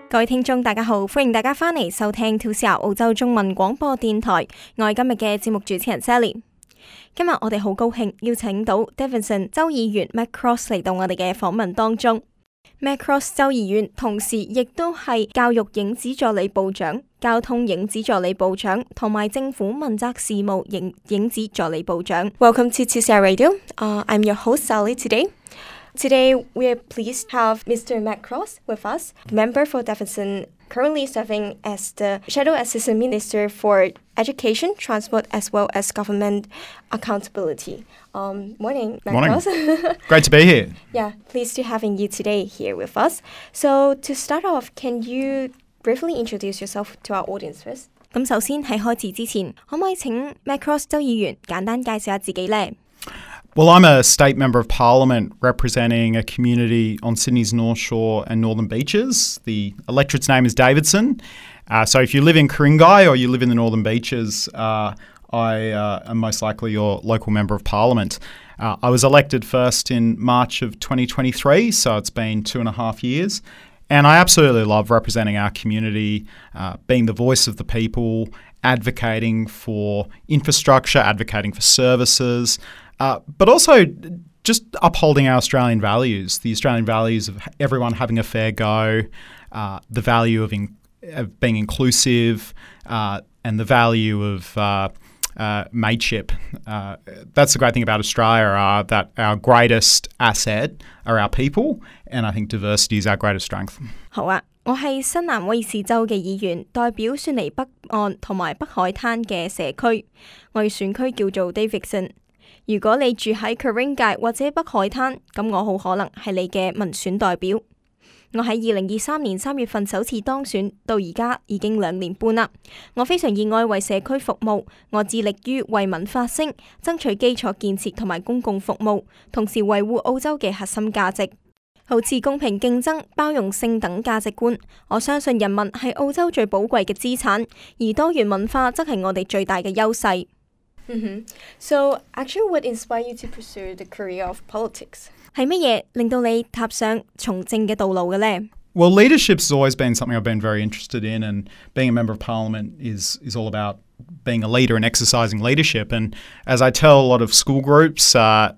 各位聽眾大家好，歡迎大家返嚟收聽 2CR 澳洲中文廣播電台，我係今日嘅節目主持人 Sally。今日我哋好高興邀請到 Davidson 州議員 Matt Cross 嚟到我哋嘅訪問當中。Matt Cross 州議員同時亦都係教育影子助理部長、交通影子助理部長同埋政府問責事務影子助理部長。Welcome to 2CR Radio. I'm your host Sally today. Today, we are pleased to have Mr. Matt Cross with us, member for Davidson, currently serving as the Shadow Assistant Minister for Education, Transport, as well as Government Accountability. Morning, Matt Cross. Great to be here. Yeah, pleased to having you today here with us. So, to start off, can you briefly introduce yourself to our audience first? 咁首先喺開始之前，可唔可以請 Matt Cross 州議員簡單介紹下自己呢？ Well, I'm a state member of parliament representing a community on Sydney's North Shore and Northern Beaches. The electorate's name is Davidson. So if you live in Ku-ring-gai or you live in the Northern Beaches, I am most likely your local member of parliament. I was elected first in March of 2023, so it's been 2.5 years. And I absolutely love representing our community, being the voice of the people, advocating for infrastructure, advocating for services, but also just upholding our Australian values, the Australian values of everyone having a fair go, the value of being inclusive, and the value of mateship. That's the great thing about Australia, that our greatest asset are our people, and I think diversity is our greatest strength. 好啊，我係新南威爾士州嘅議員，代表雪梨北岸同埋北海灘嘅社區。我嘅選區叫做 Davidson。如果你住喺 Ku-ring-gai 或者北海灘，咁我好可能係你嘅民選代表。我喺2023年3月份首次當選，到而家已經2年半啦。我非常熱愛為社區服務，我致力於為民發聲，爭取基礎建設同埋公共服務，同時維護澳洲嘅核心價值，好似公平競爭、包容性等價值觀。我相信人民係澳洲最寶貴嘅資產，而多元文化則係我哋最大嘅優勢。So, actually, what inspired you to pursue the career of politics? 係乜嘢令到你踏上從政嘅道路嘅呢？ Well, leadership's always been something I've been very interested in, and being a member of parliament is all about being a leader and exercising leadership. And as I tell a lot of school groups,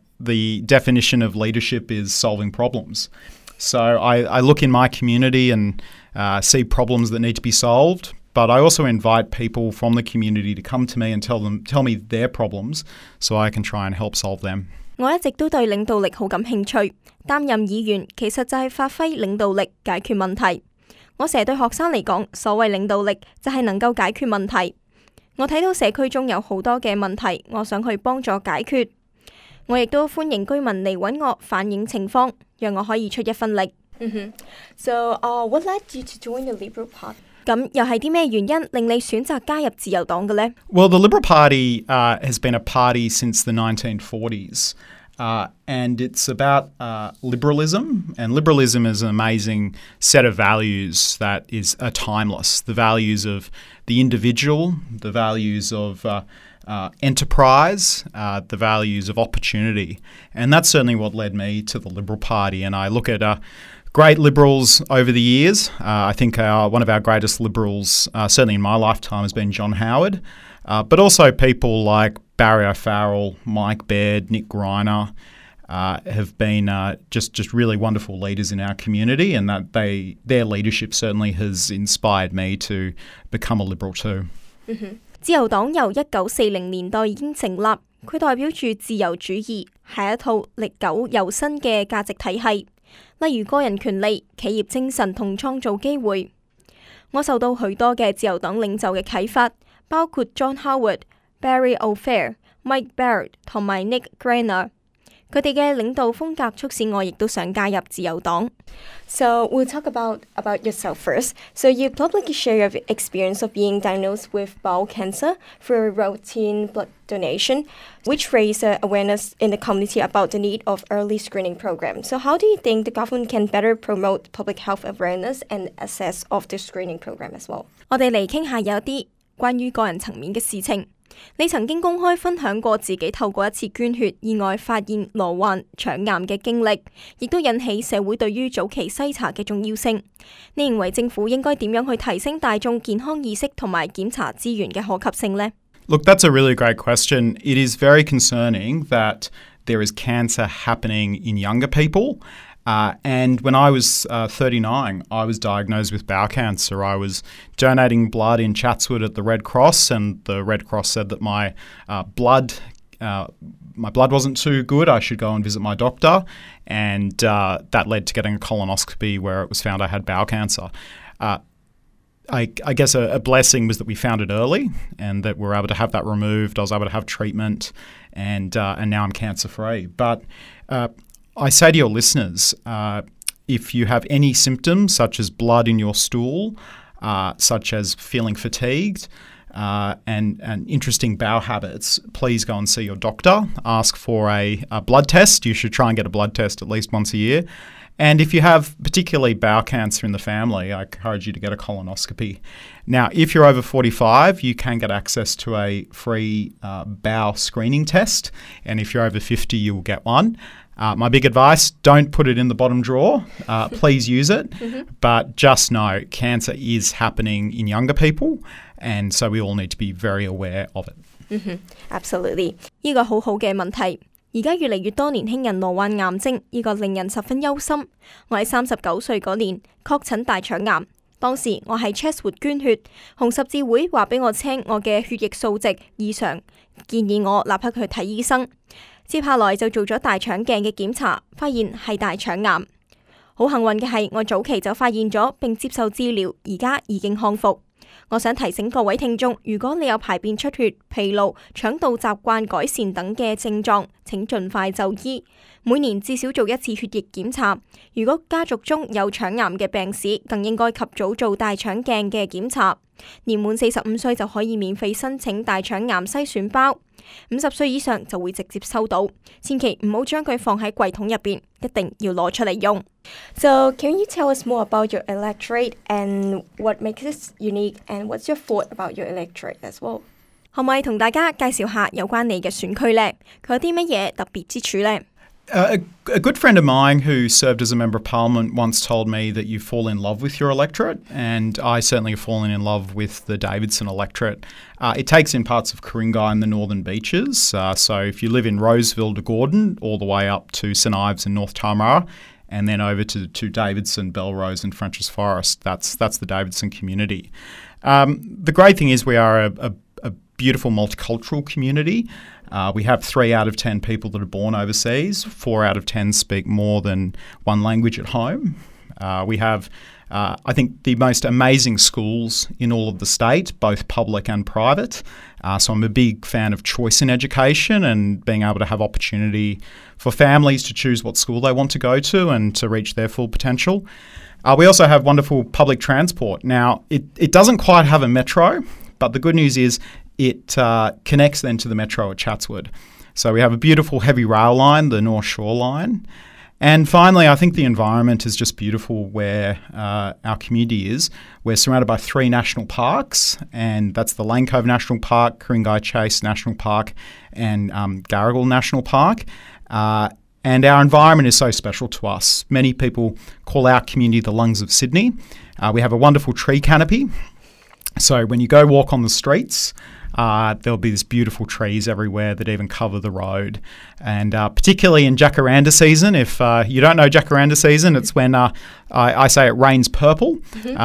the definition of leadership is solving problems. So I look in my community and see problems that need to be solved. But I also invite people from the community to come to me and tell me their problems so I can try and help solve them. 我一直都對領導力好感興趣，擔任議員其實就係發揮領導力解決問題。我成日對學生嚟講，所謂領導力就係能夠解決問題。我睇到社區中有好多嘅問題，我想去幫助解決。我亦都歡迎居民嚟揾我反映情況，讓我可以出一分力。So, what led you to join the Liberal Party? 咁又係啲咩原因令你選擇加入自由黨嘅呢？ Well, the Liberal Party has been a party since the 1940s. And it's about liberalism. And liberalism is an amazing set of values that are timeless. The values of the individual, the values of enterprise, the values of opportunity. And that's certainly what led me to the Liberal Party. And I look at great Liberals over the years. I think one of our greatest Liberals, certainly in my lifetime, has been John Howard. But also people like Barry O'Farrell, Mike Baird, Nick Greiner have been just really wonderful leaders in our community, and that their leadership certainly has inspired me to become a Liberal too. 自由黨由1940年代已經成立，佢代表住自由主義，係一套歷久猶新嘅價值體系。例如個人權利、企業精神同創造機會。我受到許多嘅自由黨領袖嘅啟發，包括 John Howard、Barry O'Fair、Mike Baird 同埋 Nick Greiner。佢哋嘅領導風格促使我亦都想加入自由黨。So we'll talk about yourself first. So you publicly share your experience of being diagnosed with bowel cancer through routine blood donation, which raised awareness in the community about the need of early screening programs. So how do you think the government can better promote public health awareness and access of the screening program as well? 我哋嚟傾下有啲關於個人層面嘅事情。 你曾經公開分享過自己透過一次捐血意外發現罹患腸癌嘅經歷，亦都引起社會對於早期篩查嘅重要性。你認為政府應該點樣去提升大眾健康意識同埋檢查資源嘅可及性呢？ Look, that's a really great question. It is very concerning that there is cancer happening in younger people. And when I was 39, I was diagnosed with bowel cancer. I was donating blood in Chatswood at the Red Cross, and the Red Cross said that my blood wasn't too good. I should go and visit my doctor, and that led to getting a colonoscopy where it was found I had bowel cancer. I guess a blessing was that we found it early and that we were able to have that removed. I was able to have treatment, and now I'm cancer-free. But I say to your listeners, if you have any symptoms such as blood in your stool, such as feeling fatigued, and interesting bowel habits, please go and see your doctor. Ask for a blood test. You should try and get a blood test at least once a year. And if you have particularly bowel cancer in the family, I encourage you to get a colonoscopy. Now, if you're over 45, you can get access to a free bowel screening test. And if you're over 50, you will get one. My big advice, don't put it in the bottom drawer. Please use it. But just know cancer is happening in younger people, and so we all need to be very aware of it. Absolutely. 呢個好好嘅問題。而家越嚟越多年輕人罹患癌症，呢個令人十分憂心。我喺39歲嗰年確診大腸癌，當時我喺 Chatswood 捐血，紅十字會話俾我聽我嘅血液數值異常，建議我立刻去睇醫生。接下來就做咗大腸鏡嘅檢查，發現係大腸癌。好幸運嘅係，我早期就發現咗並接受治療，而家已經康復。我想提醒各位聽眾，如果你有排便出血、疲勞、腸道習慣改善等嘅症狀，請盡快就醫。每年至少做一次血液檢查。如果家族中有腸癌嘅病史，更應該及早做大腸鏡嘅檢查。年滿45歲就可以免費申請大腸癌篩選包，50歲以上就會直接收到。千祈唔好將佢放喺櫃桶入邊，一定要攞出嚟用。So can you tell us more about your electorate and what makes it unique and what's your thought about your electorate as well? 可唔可以同大家介紹下有關你嘅選區呢？佢有啲乜嘢特別之處呢？ A good friend of mine who served as a member of parliament once told me that you fall in love with your electorate, and I certainly have fallen in love with the Davidson electorate. It takes in parts of Ku-ring-gai and the Northern Beaches, so if you live in Roseville to Gordon, all the way up to St Ives and North Taramara, and then over to Davidson, Belrose and Frenchs Forest, that's the Davidson community. The great thing is we are a beautiful multicultural community. We have 3 out of 10 people that are born overseas. 4 out of 10 speak more than one language at home. We have, I think, the most amazing schools in all of the state, both public and private. So I'm a big fan of choice in education and being able to have opportunity for families to choose what school they want to go to and to reach their full potential. We also have wonderful public transport. Now, it doesn't quite have a metro, but the good news is it connects then to the metro at Chatswood. So we have a beautiful heavy rail line, the North Shore line. And finally, I think the environment is just beautiful where our community is. We're surrounded by 3 national parks, and that's the Lane Cove National Park, Ku-ring-gai Chase National Park, and Garigal National Park. And our environment is so special to us. Many people call our community the lungs of Sydney. We have a wonderful tree canopy. So when you go walk on the streets, there'll be these beautiful trees everywhere that even cover the road. And particularly in jacaranda season, if you don't know jacaranda season, it's when I say it rains purple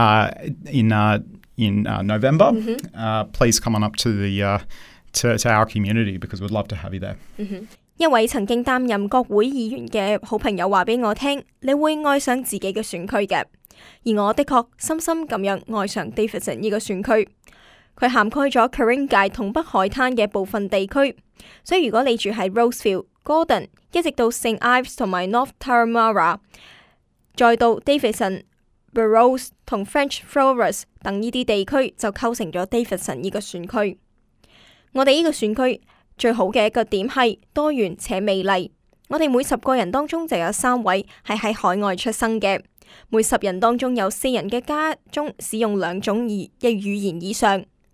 in November. Please come on up to the to our community because we'd love to have you there. 一位曾經擔任國會議員嘅好朋友話俾我聽，你會愛上自己嘅選區嘅。而我的確深深咁樣愛上 Davidson 呢個選區。佢涵蓋咗 Ku-ring-gai 同北海灘嘅部分地區，所以如果你住喺 Roseville、Gordon， 一直到 St Ives 同埋 North Taramara， 再到 Davidson、Belrose 同 Frenchs Forest 等呢啲地區，就構成咗 Davidson 呢個選區。我哋呢個選區最好嘅一個點係多元且美麗。我哋每10個人當中就有3位係喺海外出生嘅，每10人當中有4人嘅家中使用2種語言以上。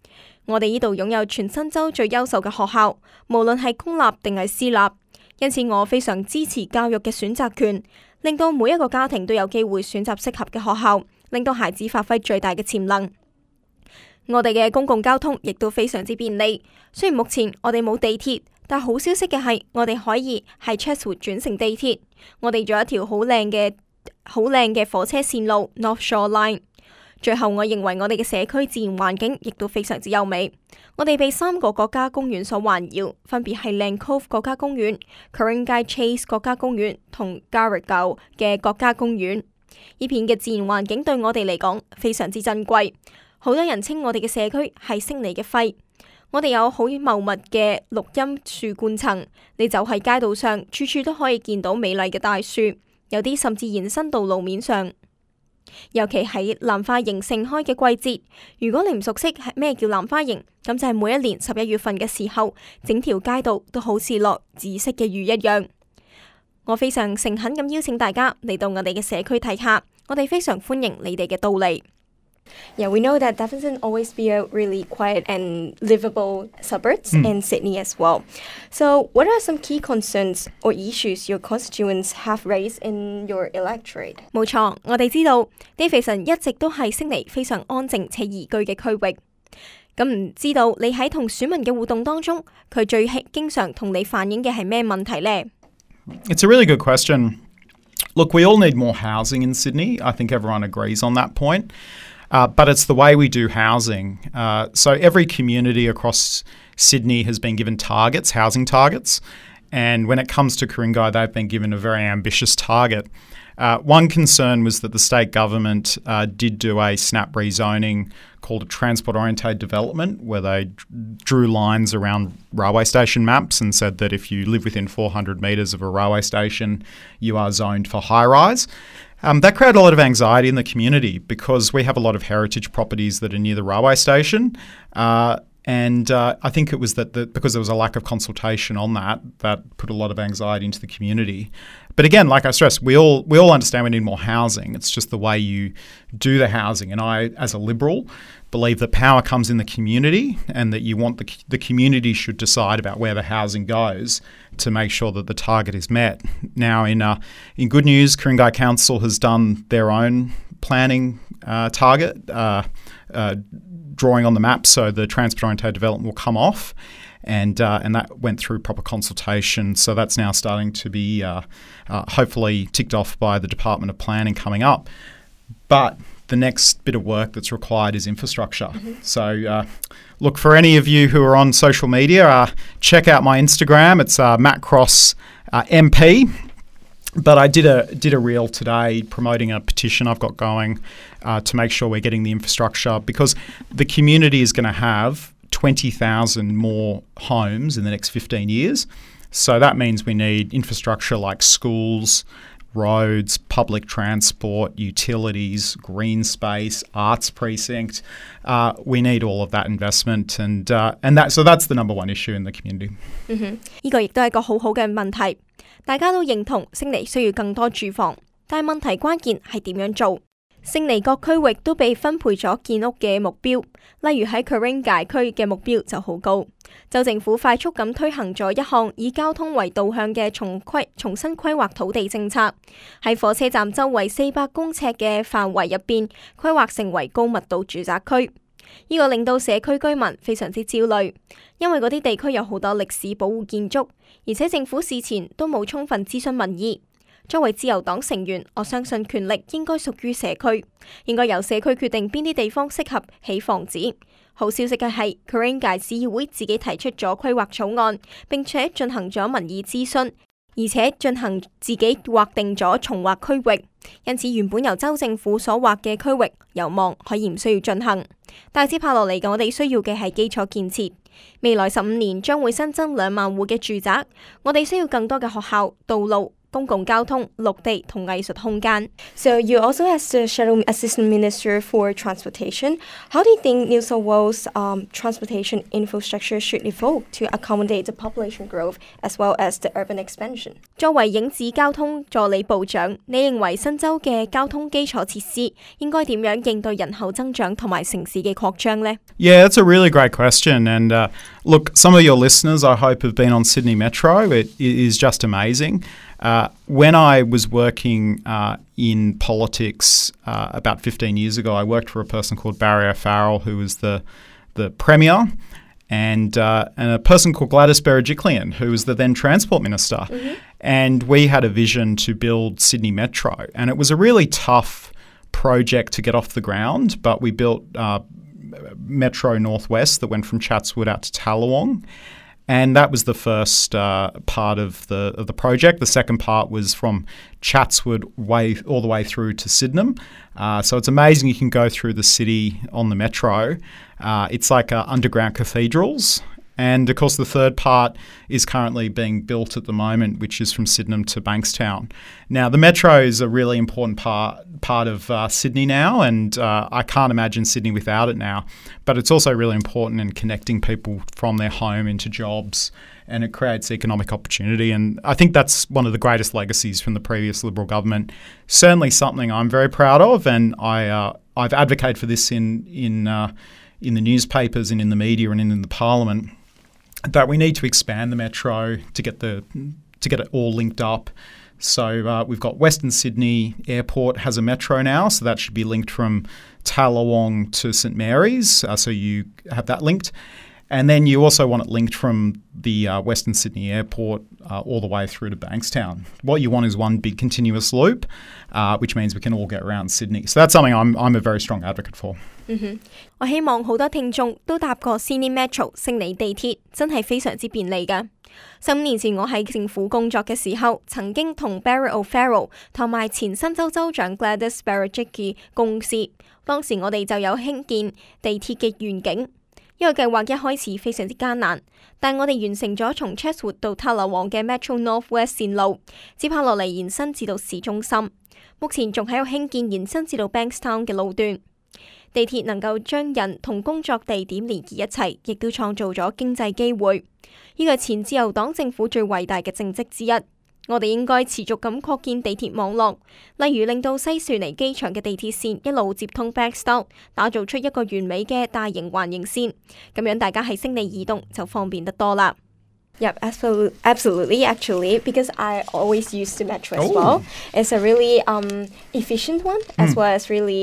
我哋呢度擁有全新州最優秀嘅學校，無論係公立定係私立，因此我非常支持教育嘅選擇權，令到每一個家庭都有機會選擇適合嘅學校，令到孩子發揮最大嘅潛能。我哋嘅公共交通亦都非常之便利，雖然目前我哋冇地鐵，但好消息嘅係我哋可以喺 Chatswood 轉乘地鐵。我哋仲有一條好靚嘅火車線路 North Shore Line。最後，我認為我哋嘅社區自然環境亦都非常之優美。我哋被3個國家公園所環繞，分別係 Lane Cove 國家公園、Ku-ring-gai Chase 國家公園同 Garigal 嘅國家公園。呢片嘅自然環境對我哋嚟講非常之珍貴。好多人稱我哋嘅社區係悉尼嘅肺。我哋有好茂密嘅綠蔭樹冠層，你走喺街道上，處處都可以見到美麗嘅大樹，有啲甚至延伸到路面上。尤其喺藍花楹盛開嘅季節，如果你唔熟悉係咩叫藍花楹，咁就係每一年11月份嘅時候，整條街道都好似落紫色嘅雨一樣。我非常誠懇咁邀請大家嚟到我哋嘅社區睇下，我哋非常歡迎你哋嘅到嚟。Yeah, we know that Davidson always be a really quiet and livable suburbs in Sydney as well. So, what are some key concerns or issues your constituents have raised in your electorate? 冇錯，我哋知道 Davidson 一直都係悉尼非常安靜且宜居嘅區域。咁唔知道你喺同選民嘅互動當中，佢最經常同你反映嘅係咩問題呢？ It's a really good question. Look, we all need more housing in Sydney. I think everyone agrees on that point. But it's the way we do housing. So every community across Sydney has been given targets, housing targets. And when it comes to Ku-ring-gai, they've been given a very ambitious target. One concern was that the state government did do a snap rezoning called a transport-orientated development, where they drew lines around railway station maps and said that if you live within 400 metres of a railway station, you are zoned for high-rise. That created a lot of anxiety in the community because we have a lot of heritage properties that are near the railway station. And I think it was that because there was a lack of consultation on that put a lot of anxiety into the community. But again, like I stressed, we all understand we need more housing. It's just the way you do the housing. And I, as a Liberal, believe that power comes in the community and that you want the community should decide about where the housing goes to make sure that the target is met. Now, in good news, Ku-ring-gai Council has done their own planning target, drawing on the map, so the transport-orientated development will come off. And that went through proper consultation. So that's now starting to be hopefully ticked off by the Department of Planning coming up. But the next bit of work that's required is infrastructure. So look, for any of you who are on social media, check out my Instagram. It's Matt Cross MP. But I did a reel today promoting a petition I've got going to make sure we're getting the infrastructure, because the community is going to have 20,000 more homes in the next 15 years. So that means we need infrastructure like schools, roads, public transport, utilities, green space, arts precinct. We need all of that investment, and so that's the number one issue in the community. 呢個亦都係個好好嘅問題。大家都認同悉尼需要更多住房，但係問題關鍵係點樣做。悉尼各區域都被分配咗建屋嘅目標，例如喺 Ku-ring-gai 區嘅目標就好高。州政府快速咁推行咗一項以交通為導向嘅重新規劃土地政策，喺火車站周圍400公尺嘅範圍入邊規劃成為高密度住宅區。呢個令到社區居民非常之焦慮，因為嗰啲地區有好多歷史保護建築，而且政府事前都冇充分諮詢民意。作為自由黨成員，我相信權力應該屬於社區，應該由社區決定邊啲地方適合起房子。好消息嘅係 Ku-ring-gai 市議會自己提出咗規劃草案，並且進行咗民意諮詢，而且進行自己劃定咗重劃區域，因此原本由州政府所劃嘅區域有望可以唔需要進行。但接下落嚟嘅我哋需要嘅係基礎建設。未來15年將會新增2萬戶嘅住宅，我哋需要更多嘅學校、道路、 公共交通、陸地同藝術空間。 So you also as the Shadow Assistant Minister for Transportation, how do you think New South Wales transportation infrastructure should evolve to accommodate the population growth as well as the urban expansion? 作為影子交通助理部長，你認為新州嘅交通基礎設施應該點樣應對人口增長同埋城市嘅擴張呢？ Yeah, that's a really great question. And look, some of your listeners, I hope, have been on Sydney Metro. It is just amazing. When I was working in politics about 15 years ago, I worked for a person called Barry O'Farrell, who was the Premier, and a person called Gladys Berejiklian, who was the then Transport Minister. Mm-hmm. And we had a vision to build Sydney Metro. And it was a really tough project to get off the ground, but we built Metro Northwest that went from Chatswood out to Tallawong. And that was the first part of the project. The second part was from Chatswood all the way through to Sydenham. So it's amazing you can go through the city on the metro. It's like underground cathedrals. And of course, the third part is currently being built at the moment, which is from Sydenham to Bankstown. Now, the metro is a really important part of Sydney now, and I can't imagine Sydney without it now. But it's also really important in connecting people from their home into jobs, and it creates economic opportunity. And I think that's one of the greatest legacies from the previous Liberal government. Certainly something I'm very proud of, and I've advocated for this in the newspapers and in the media and in the parliament, that we need to expand the metro to get it all linked up. So we've got Western Sydney Airport has a metro now, so that should be linked from Tallawong to St Mary's, so you have that linked. And then you also want it linked from the Western Sydney Airport all the way through to Bankstown. What you want is one big continuous loop, which means we can all get around Sydney. So that's something I'm a very strong advocate for. 我希望好多聽眾都搭過 Sydney Metro 悉尼地鐵，真係非常之便利㗎。15年前我喺政府工作嘅時候，曾經同 Barry O'Farrell 同埋前新州州長 Gladys Berejiklian 共事，當時我哋就有興建地鐵嘅願景。呢個計劃一開始非常之艱難，但我哋完成咗從 Chatswood 到 Tallawong 嘅 Metro Northwest 線路，接下落嚟延伸至到市中心。目前仲喺度興建延伸至到 Bankstown 嘅路段。地鐵能夠將人同工作地點連結一齊，亦都創造咗經濟機會。呢個前自由黨政府最偉大嘅政績之一。我哋應該持續咁擴建地鐵網絡，例如令到西雪梨機場嘅地鐵線一路接通 Bankstown， 打造出一個完美嘅大型環形線，咁樣大家喺悉尼移動就方便得多啦。 Yep, absolutely, actually, because I always use the metro as well. It's a really efficient one, as well as really,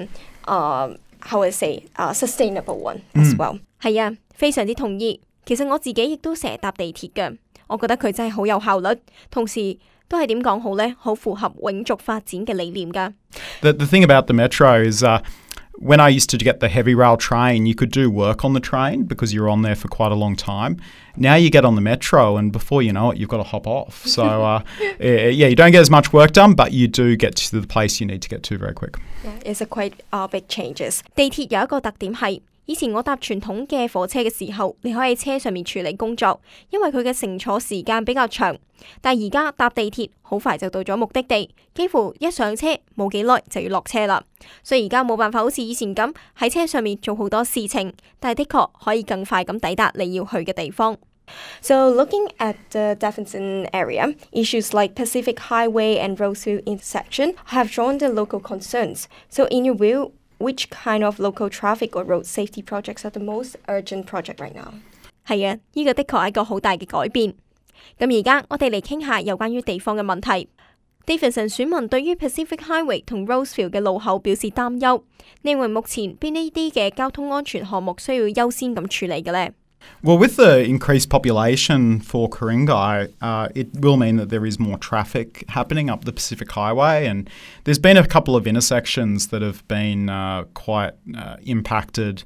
how would I say, sustainable one as well. 係啊，非常之同意。其實我自己亦都成日搭地鐵嘅，我覺得佢真係好有效率，同時都係點講好呢？好符合永續發展嘅理念㗎。 The thing about the metro is when I used to get the heavy rail train, you could do work on the train because you're on there for quite a long time. Now you get on the metro and before you know it, you've got to hop off. So, you don't get as much work done, but you do get to the place you need to get to very quick. Yeah, it's a quite big changes. 地鐵有一個特點係，以前我搭傳統嘅火車嘅時候，你可以喺車上面處理工作，因為佢嘅乘坐時間比較長。但而家搭地鐵好快就到咗目的地，幾乎一上車冇幾耐就要落車啦。所以而家冇辦法好似以前咁喺車上面做好多事情，但係的確可以更快咁抵達你要去嘅地方。 So looking at the Davidson area, issues like Pacific Highway and Rosehill intersection have drawn the local concerns. So in your view, which kind of local traffic or road safety projects are the most urgent project right now? 係啊，呢個的確係一個好大嘅改變。咁而家我哋嚟傾下有關於地方嘅問題。Davidson 選民對於 Pacific Highway 同 Rosehill 嘅路口表示擔憂。你認為目前邊呢啲嘅交通安全項目需要優先咁處理嘅呢？ Well, with the increased population for Ku-ring-gai, it will mean that there is more traffic happening up the Pacific Highway, and there's been a couple of intersections that have been quite impacted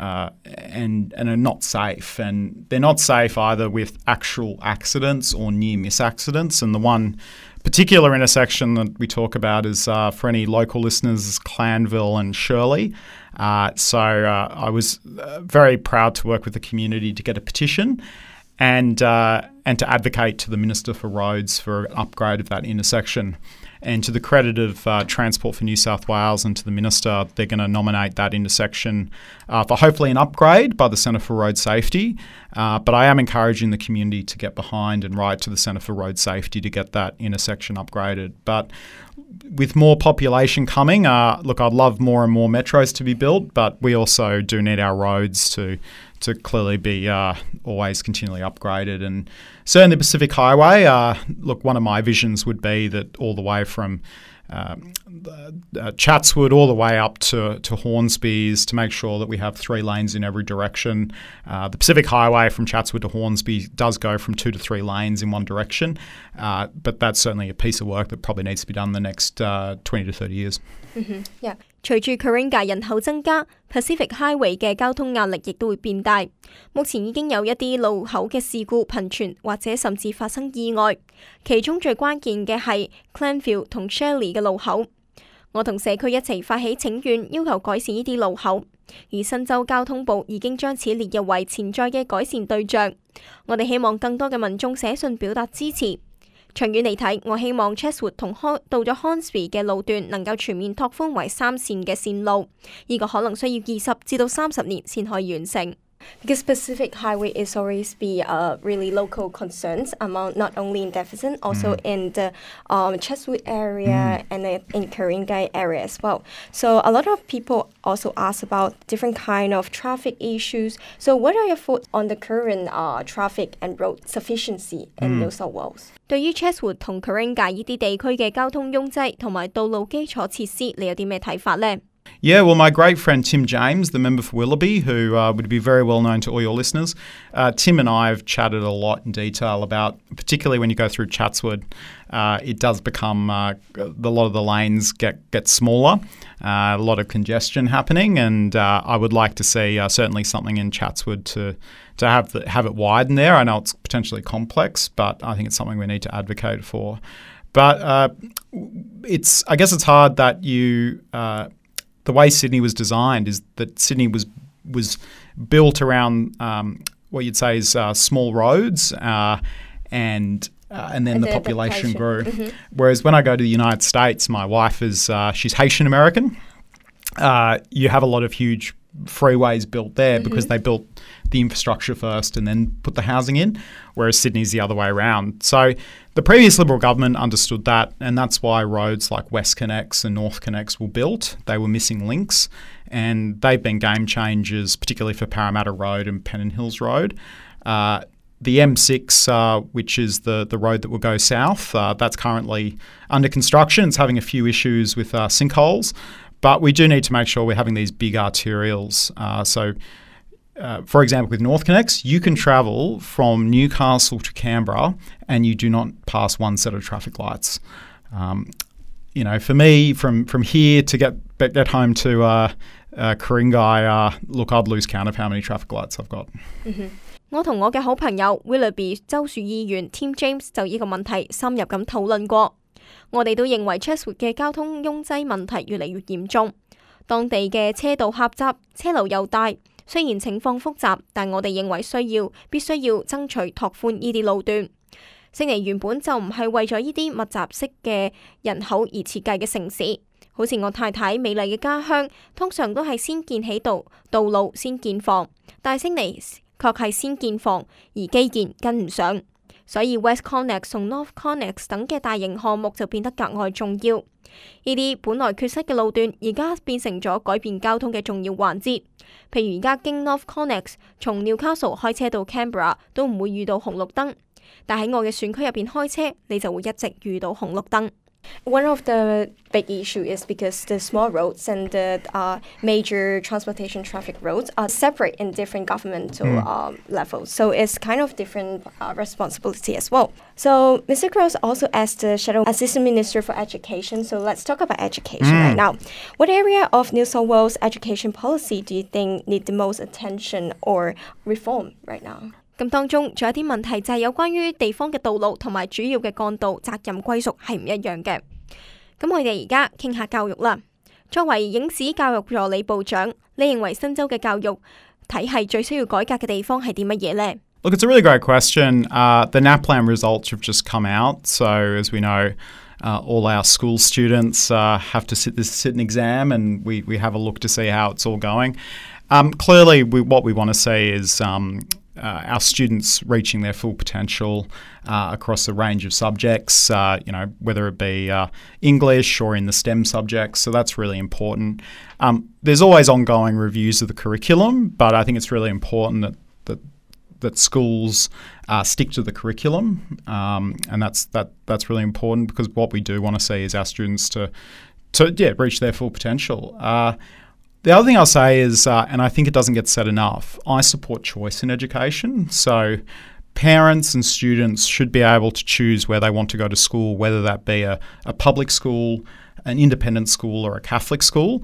and are not safe. And they're not safe either with actual accidents or near-miss accidents. And the one particular intersection that we talk about is, for any local listeners, Clanville and Shirley. So I was very proud to work with the community to get a petition. and to advocate to the Minister for Roads for an upgrade of that intersection. And to the credit of Transport for New South Wales and to the Minister, they're going to nominate that intersection for hopefully an upgrade by the Centre for Road Safety. But I am encouraging the community to get behind and write to the Centre for Road Safety to get that intersection upgraded. But with more population coming, look, I'd love more and more metros to be built, but we also do need our roads to clearly be always continually upgraded. And certainly the Pacific Highway, look, one of my visions would be that all the way from Chatswood all the way up to Hornsby to make sure that we have 3 lanes in every direction. The Pacific Highway from Chatswood to Hornsby does go from 2 to 3 lanes in one direction, but that's certainly a piece of work that probably needs to be done in the next 20 to 30 years. Yeah. 隨住 Ku-ring-gai 人口增加 ，Pacific Highway 嘅交通壓力亦都會變大。目前已經有一啲路口嘅事故頻傳，或者甚至發生意外。其中最關鍵嘅係 Glenville 同 Shirley 嘅路口。我同社區一齊發起請願，要求改善呢啲路口。而新州交通部已經將此列入為潛在嘅改善對象。我哋希望更多嘅民眾寫信表達支持。長遠嚟睇，我希望 Chatswood 同到咗 Hornsby 嘅路段能夠全面拓寬為3線嘅線路，呢個可能需要20至到30年先可以完成。 Because Pacific Highway is always be really local concerns among not only in Davidson, also in the Chatswood area and in Ku-ring-gai area as well. So a lot of people also ask about different kind of traffic issues. So what are your thoughts on the current traffic and road sufficiency in New South Wales? 對於 Chatswood 同 Ku-ring-gai 呢啲地區嘅交通擁擠同埋道路基礎設施，你有啲咩睇法呢？ Yeah, well, my great friend Tim James, the member for Willoughby, who would be very well known to all your listeners, Tim and I have chatted a lot in detail about, particularly when you go through Chatswood, it does become, a lot of the lanes get smaller, a lot of congestion happening, and I would like to see certainly something in Chatswood to have it widen there. I know it's potentially complex, but I think it's something we need to advocate for. But I guess it's hard that the way Sydney was designed is that Sydney was built around what you'd say is small roads, and then the population grew. Mm-hmm. Whereas when I go to the United States, my wife is she's Haitian American. You have a lot of huge freeways built there because they built the infrastructure first and then put the housing in, whereas Sydney's the other way around. So the previous Liberal government understood that, and that's why roads like WestConnex and NorthConnex were built. They were missing links, and they've been game changers, particularly for Parramatta Road and Pennant Hills Road. The M6, which is the road that will go south, that's currently under construction. It's having a few issues with sinkholes, but we do need to make sure we're having these big arterials. For example, with NorthConnex, you can travel from Newcastle to Canberra and you do not pass one set of traffic lights. For me, from here to get home to Ku-ring-gai, look, I'd lose count of how many traffic lights I've got. Mm-hmm. 我同我嘅好朋友 Willoughby 州署議員 Tim James 就呢個問題深入咁討論過。我哋都認為 Chatswood 嘅交通擁擠問題越嚟越嚴重，當地嘅車道狹窄，車流又大。雖然情況複雜，但我哋認為必須要爭取拓寬呢啲路段。悉尼原本就唔係為咗呢啲密集式嘅人口而設計嘅城市，好似我太太美麗嘅家鄉，通常都係先建起道路先建房，但悉尼確係先建房，而基建跟唔上，所以 WestConnex 同 NorthConnex 等嘅大型項目就變得格外重要。呢啲本來缺失嘅路段，而家變成咗改變交通嘅重要環節。譬如而家經 NorthConnex 從 Newcastle 開車到 Canberra 都唔會遇到紅綠燈，但喺我嘅選區入邊開車，你就會一直遇到紅綠燈。 One of the big issue is because the small roads and the major transportation traffic roads are separate in different governmental levels. So it's kind of different responsibility as well. So Mr. Gross also asked the Shadow Assistant Minister for Education. So let's talk about education right now. What area of New South Wales education policy do you think need the most attention or reform right now? 咁當中仲有啲問題就係有關於地方嘅道路同埋主要嘅幹道責任歸屬係唔一樣嘅。咁我哋而家傾下教育啦。作為影史教育助理部長，你認為新州嘅教育體系最需要改革嘅地方係啲乜嘢呢？ Look, it's a really great question. The NAPLAN results have just come out. So as we know, all our school students have to sit an exam, and we have a look to see how it's all going. Clearly, what we want to see is our students reaching their full potential across a range of subjects, whether it be English or in the STEM subjects. So that's really important. There's always ongoing reviews of the curriculum, but I think it's really important that schools stick to the curriculum, and that's really important, because what we do want to see is our students to reach their full potential. The other thing I'll say is, and I think it doesn't get said enough, I support choice in education. So parents and students should be able to choose where they want to go to school, whether that be a public school, an independent school, or a Catholic school.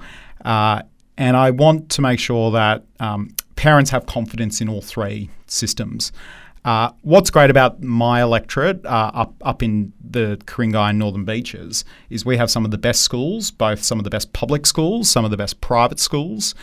And I want to make sure that parents have confidence in all three systems. What's great about my electorate up in the Ku-ring-gai and Northern Beaches is we have some of the best schools, both some of the best public schools, some of the best private schools,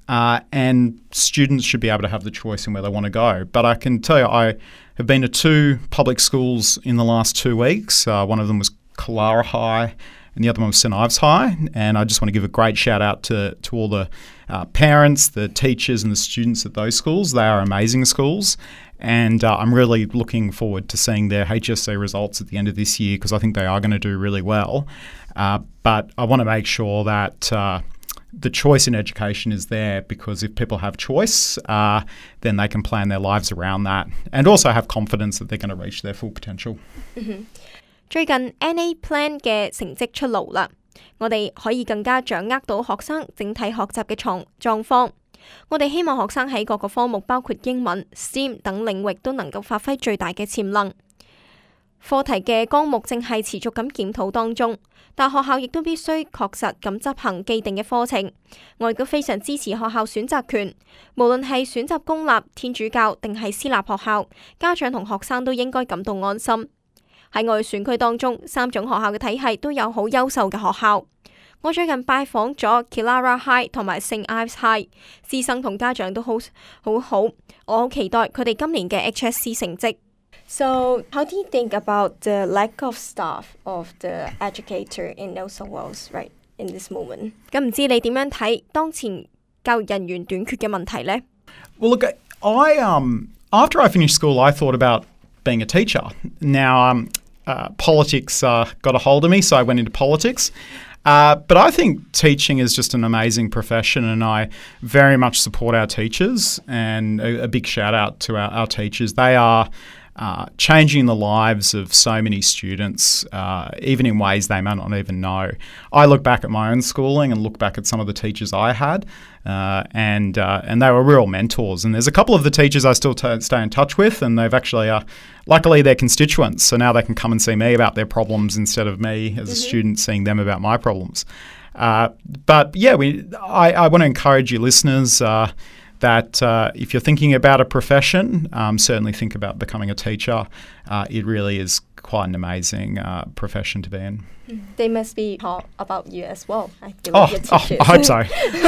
and students should be able to have the choice in where they want to go. But I can tell you, I have been to 2 public schools in the last 2 weeks. One of them was Kalara High, and the other one was St Ives High. And I just want to give a great shout out to all the parents, the teachers and the students at those schools. They are amazing schools. And I'm really looking forward to seeing their HSC results at the end of this year, because I think they are going to do really well. But I want to make sure that the choice in education is there, because if people have choice, then they can plan their lives around that, and also have confidence that they're going to reach their full potential. 最近 NAPLAN 嘅成績出爐啦，我哋可以更加掌握到學生整體學習嘅狀況。我哋希望學生喺各個科目，包括英文、STEM 等領域都能夠發揮最大嘅潛能。課題嘅綱目正係持續咁檢討當中，但學校亦都必須確實咁執行既定嘅課程。我亦都非常支持學校選擇權，無論係選擇公立、天主教定係私立學校，家長同學生都應該感到安心。喺我嘅選區當中，3種學校嘅體系都有好優秀嘅學校。我最近拜訪咗 Kalara High 同埋 St Ives High， 師生同家長都好好，我好期待佢哋今年嘅 HSC 成績。 So, how do you think about the lack of staff of the educator in New South Wales right in this moment? 咁唔知你點樣睇當前教育人員短缺嘅問題呢？ Well, look, after I finished school, I thought about being a teacher. Now, politics got a hold of me, so I went into politics. But I think teaching is just an amazing profession, and I very much support our teachers, and a big shout out to our teachers. They are changing the lives of so many students, even in ways they may not even know. I look back at my own schooling and look back at some of the teachers I had, and they were real mentors. And there's a couple of the teachers I still stay in touch with, and they've actually, luckily they're constituents, so now they can come and see me about their problems instead of me as a student seeing them about my problems. But yeah, I want to encourage you listeners that if you're thinking about a profession, certainly think about becoming a teacher. It really is quite an amazing profession to be in. They must be taught about you as well. I feel like your teachers. I hope so.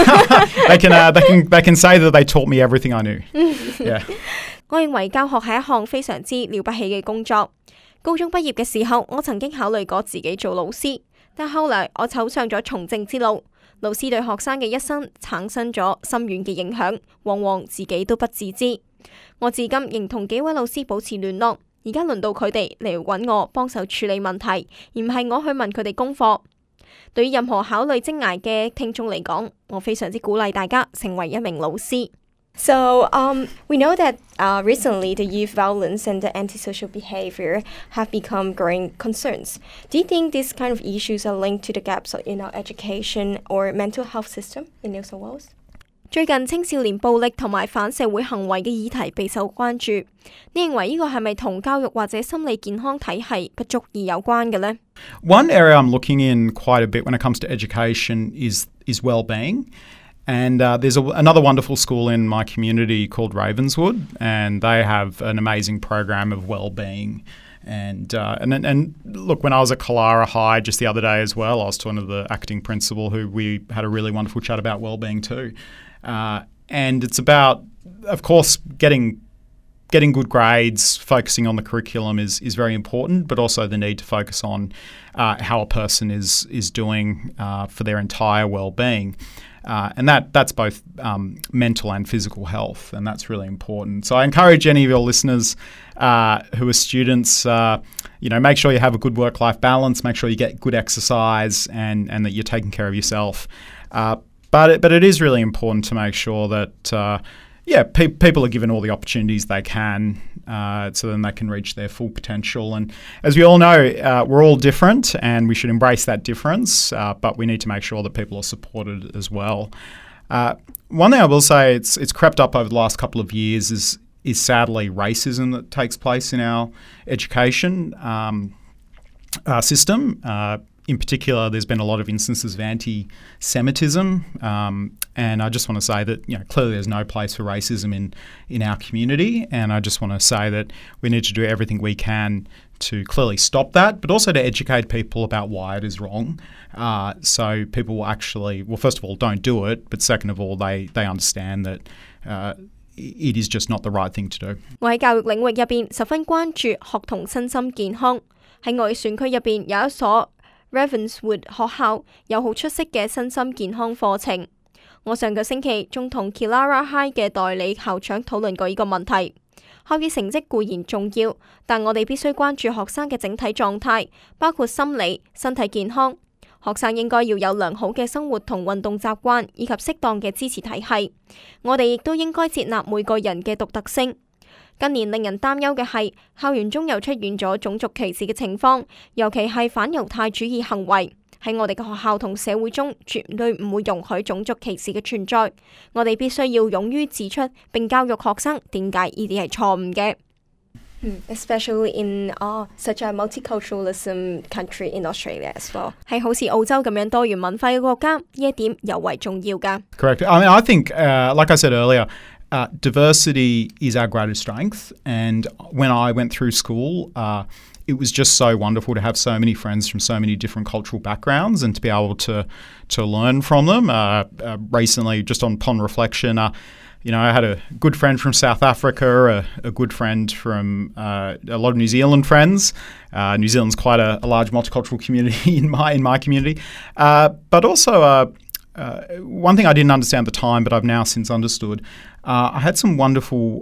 they can say that they taught me everything I knew. Yeah. 我認為教學係一項非常之了不起嘅工作。高中畢業嘅時候，我曾經考慮過自己做老師，但後來我走上咗從政之路。老師對學生嘅一生產生咗深遠嘅影響，往往自己都不自知。我至今仍同幾位老師保持聯絡，而家輪到佢哋嚟揾我幫手處理問題，而唔係我去問佢哋功課。對於任何考慮職涯嘅聽眾嚟講，我非常之鼓勵大家成為一名老師。 So, we know that recently the youth violence and the antisocial behavior have become growing concerns. Do you think these kind of issues are linked to the gaps in our education or mental health system in New South Wales? 最近青少年暴力同埋反社會行為嘅議題備受關注，你認為呢個係咪同教育或者心理健康體系不足而有關嘅呢？ One area I'm looking in quite a bit when it comes to education is well-being. And there's another wonderful school in my community called Ravenswood, and they have an amazing program of well-being. And look, when I was at Kalara High just the other day as well, I was talking to the acting principal, who we had a really wonderful chat about well-being too. And it's about, of course, getting getting good grades, focusing on the curriculum is very important, but also the need to focus on how a person is doing for their entire well-being. And that's both mental and physical health, and that's really important. So I encourage any of your listeners who are students, make sure you have a good work-life balance, make sure you get good exercise, and that you're taking care of yourself. But it is really important to make sure that people are given all the opportunities they can, so then they can reach their full potential. And as we all know, we're all different, and we should embrace that difference. But we need to make sure that people are supported as well. One thing I will say, it's crept up over the last couple of years is sadly racism that takes place in our education system. In particular, there's been a lot of instances of anti-Semitism, and I just want to say that clearly there's no place for racism in our community, and I just want to say that we need to do everything we can to clearly stop that, but also to educate people about why it is wrong, so people will actually, well, first of all, don't do it, but second of all, they understand that it is just not the right thing to do. 我喺教育領域入邊十分關注學童身心健康。喺我嘅選區入邊有一所 Ravenswood 學校有好出色嘅身心健康課程。我上個星期仲同 Killara High 嘅代理校長討論過呢個問題。學業成績固然重要，但我哋必須關注學生嘅整體狀態，包括心理、身體健康。學生應該要有良好嘅生活同運動習慣，以及適當嘅支持體系。我哋亦都應該接納每個人嘅獨特性。近年令人擔憂嘅係，校園中又出現咗種族歧視嘅情況，尤其係反猶太主義行為。喺我哋嘅學校同社會中，絕對唔會容許種族歧視嘅存在。我哋必須要勇於指出並教育學生點解呢啲係錯誤嘅。 Especially in such a multiculturalism country in Australia as well. 係好似澳洲咁樣多元文化嘅國家，呢一點尤為重要㗎。 Correct. I think, like I said earlier, diversity is our greatest strength. And when I went through school, it was just so wonderful to have so many friends from so many different cultural backgrounds and to be able to learn from them. Recently, just upon reflection, I had a good friend from South Africa, a good friend from a lot of New Zealand friends. New Zealand's quite a large multicultural community in my community. But also, one thing I didn't understand at the time, but I've now since understood, I had some wonderful...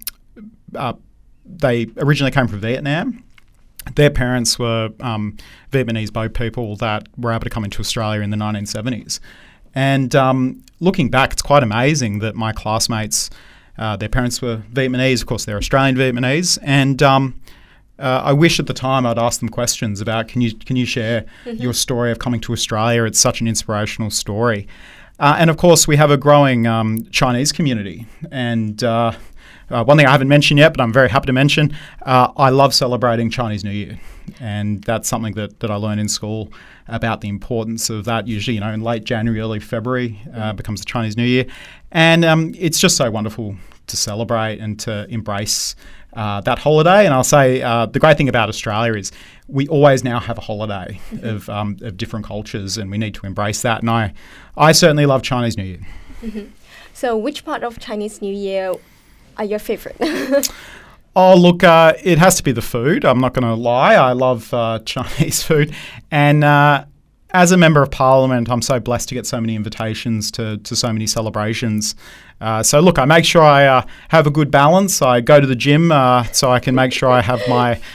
they originally came from Vietnam. Their parents were Vietnamese boat people that were able to come into Australia in the 1970s. And looking back, it's quite amazing that my classmates, their parents were Vietnamese. Of course, they're Australian Vietnamese. And I wish at the time I'd asked them questions about, can you share your story of coming to Australia? It's such an inspirational story. And of course, we have a growing Chinese community. And one thing I haven't mentioned yet, but I'm very happy to mention, I love celebrating Chinese New Year. And that's something that I learned in school about the importance of that. Usually, in late January, early February becomes the Chinese New Year. And it's just so wonderful to celebrate and to embrace that holiday. And I'll say the great thing about Australia is we always now have a holiday of different cultures, and we need to embrace that. And I certainly love Chinese New Year. So which part of Chinese New Year are your favorite? Oh, look, it has to be the food. I'm not going to lie. I love Chinese food. And as a Member of Parliament, I'm so blessed to get so many invitations to so many celebrations. So, look, I make sure I have a good balance. I go to the gym so I can make sure I have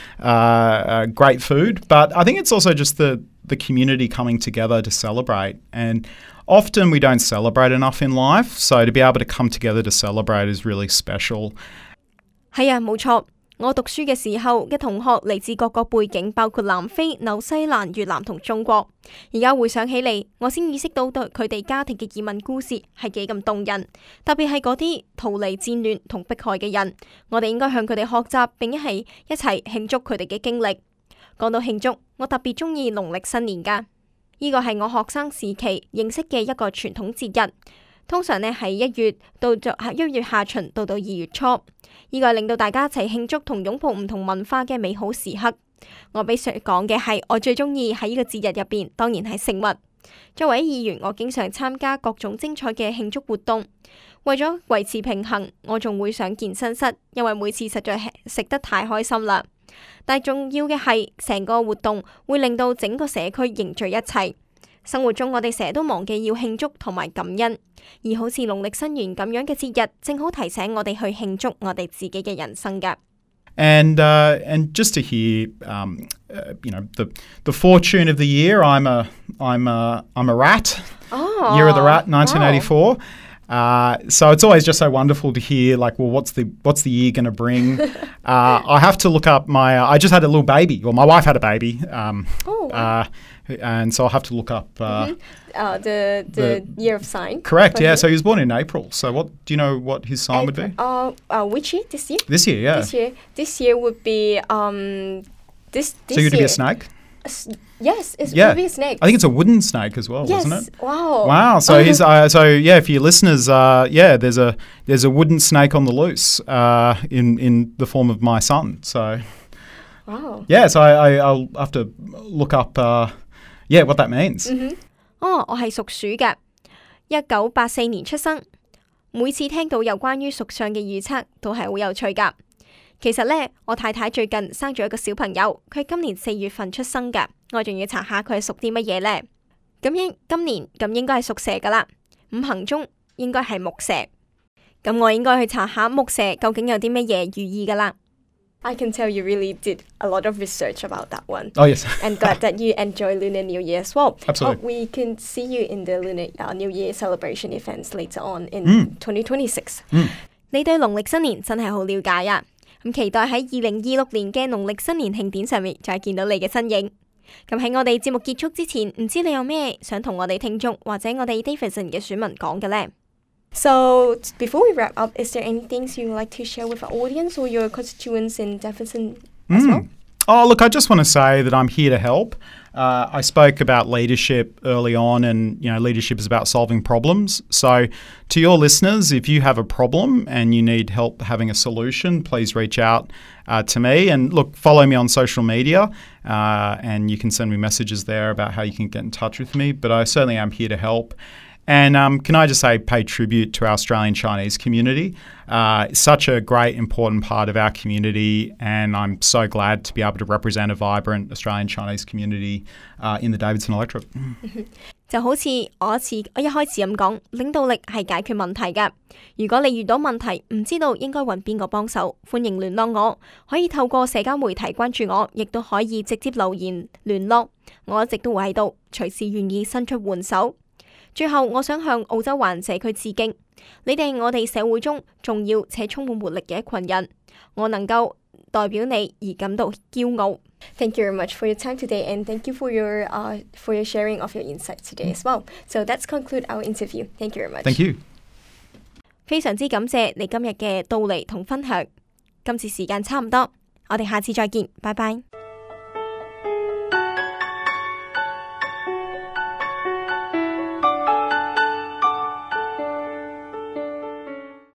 my great food. But I think it's also just the community coming together to celebrate. And often we don't celebrate enough in life. So to be able to come together to celebrate is really special. 係啊，冇錯。我讀書嘅時候嘅同學嚟自各個背景，包括南非、紐西蘭、越南同中國。而家回想起嚟，我先意識到對佢哋家庭嘅移民故事係幾咁動人，特別係嗰啲逃離戰亂同迫害嘅人。我哋應該向佢哋學習，並一齊慶祝佢哋嘅經歷。講到慶祝，我特別中意農曆新年㗎。呢個係我學生時期認識嘅一個傳統節日。通常呢係1月下旬到2月初，呢個令到大家一齊慶祝同擁抱唔同文化嘅美好時刻。我必須講嘅係，我最中意喺呢個節日入邊，當然係食物。作為議員，我經常參加各種精彩嘅慶祝活動。 為咗維持平衡，我仲會上健身室，因為每次實在係食得太開心啦。但係重要嘅係，成個活動會令到整個社區凝聚一齊。生活中我哋成日都忘記要慶祝同埋感恩，而好似農曆新年咁樣嘅節日，正好提醒我哋去慶祝我哋自己嘅人生㗎。 And just to hear, the fortune of the year. I'm a rat. Oh, Year of the Rat, 1984. Wow. So it's always just so wonderful to hear, like, well, what's the year going to bring? I have to look up I just had a little baby. Well, my wife had a baby. And so I'll have to look up The year of sign. Correct. Yeah. So he was born in April. So do you know what his sign would be? Which year? This year? This year, yeah. This year would be this. So you'd be a snake? Yes, it Yeah. would be a snake. I think it's a wooden snake as well, Yes. isn't it? Wow. Wow. So he's for your listeners, there's a wooden snake on the loose in the form of my son. So Wow. yeah, so I'll have to look up what that means. 我係屬鼠嘅，1984年出生。每次聽到有關於屬相嘅預測，都係好有趣㗎。其實呢，我太太最近生咗一個小朋友，佢今年4月份出生㗎，我仲要查下佢係屬啲乜嘢呢？今年應該係屬蛇㗎啦，五行中應該係木蛇。咁我應該去查下木蛇究竟有啲乜嘢寓意㗎啦。 I can tell you really did a lot of research about that one. Oh, yes. And glad that you enjoy Lunar New Year as well. Absolutely. We can see you in the Lunar New Year celebration events later on in 2026. 你對農曆新年真係好了解啊！咁期待喺2026年嘅農曆新年慶典上面再見到你嘅身影。咁喺我哋節目結束之前，唔知你有咩想同我哋聽眾或者我哋 Davidson 嘅選民講嘅呢？ So before we wrap up, is there anything you would like to share with our audience or your constituents in Davidson as well? Oh, look, I just want to say that I'm here to help. I spoke about leadership early on, and leadership is about solving problems. So to your listeners, if you have a problem and you need help having a solution, please reach out to me. And look, follow me on social media, and you can send me messages there about how you can get in touch with me. But I certainly am here to help. And can I just say, pay tribute to our Australian Chinese community. It's such a great, important part of our community, and I'm so glad to be able to represent a vibrant Australian Chinese community in the Davidson electorate. 就好似我一開始咁講，領導力係解決問題㗎。如果你遇到問題唔知道應該揾邊個幫手，歡迎聯絡我，可以透過社交媒體關注我，亦都可以直接留言聯絡。我一直都會喺度，隨時願意伸出援手。最後，我想向澳洲華人社區致敬，你哋係我哋社會中重要且充滿活力嘅一群人，我能夠代表你而感到驕傲。 Thank you very much for your time today, and thank you for your sharing of your insights today as well. So that's conclude our interview. Thank you very much. Thank you. 非常之感謝你今日嘅到嚟同分享。今次時間差唔多，我哋下次再見，拜拜。